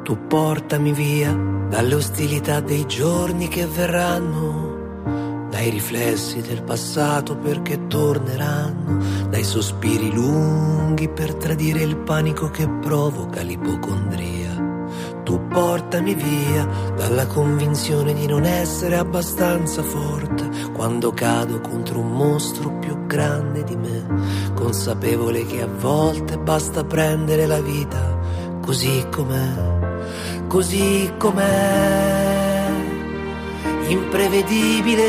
Tu portami via dalle ostilità dei giorni che verranno, dai riflessi del passato perché torneranno, dai sospiri lunghi per tradire il panico che provoca l'ipocondria. Tu portami via dalla convinzione di non essere abbastanza forte quando cado contro un mostro più grande di me, consapevole che a volte basta prendere la vita così com'è, imprevedibile.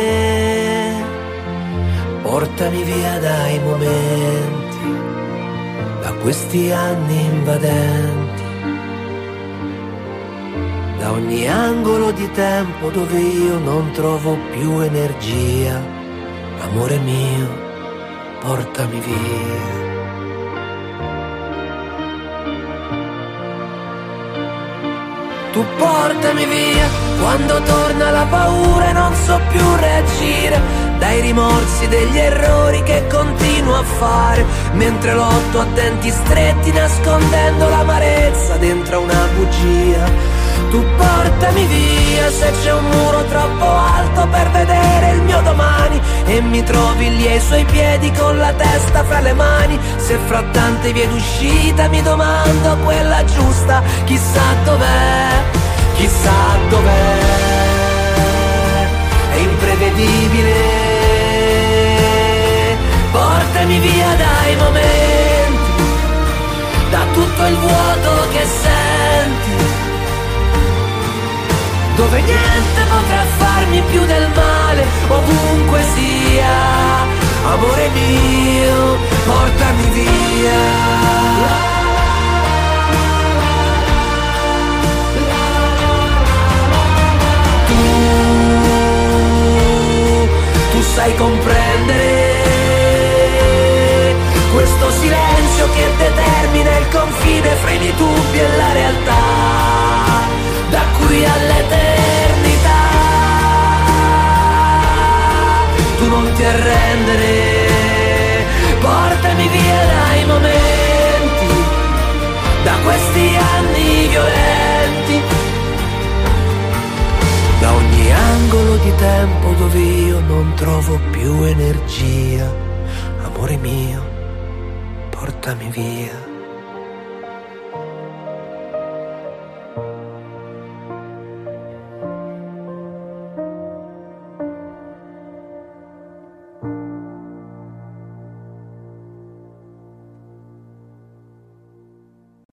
Portami via dai momenti, da questi anni invadenti, da ogni angolo di tempo dove io non trovo più energia. Amore mio, portami via. Tu portami via quando torna la paura e non so più reagire, dai rimorsi degli errori che continuo a fare, mentre lotto a denti stretti nascondendo l'amarezza dentro una bugia. Tu portami via se c'è un muro troppo alto per vedere il mio domani e mi trovi lì ai suoi piedi con la testa fra le mani. Se fra tante vie d'uscita mi domando quella giusta, chissà dov'è, chissà dov'è. È imprevedibile. Portami via dai momenti, da tutto il vuoto che senti, dove niente potrà farmi più del male, ovunque sia. Amore mio, portami via. Tu sai comprendere questo silenzio che determina il confine fra i miei dubbi e la realtà, da qui all'eternità. Tu non ti arrendere, portami via dai momenti, da questi anni violenti, da ogni angolo di tempo dove io non trovo più energia. Amore mio, portami via.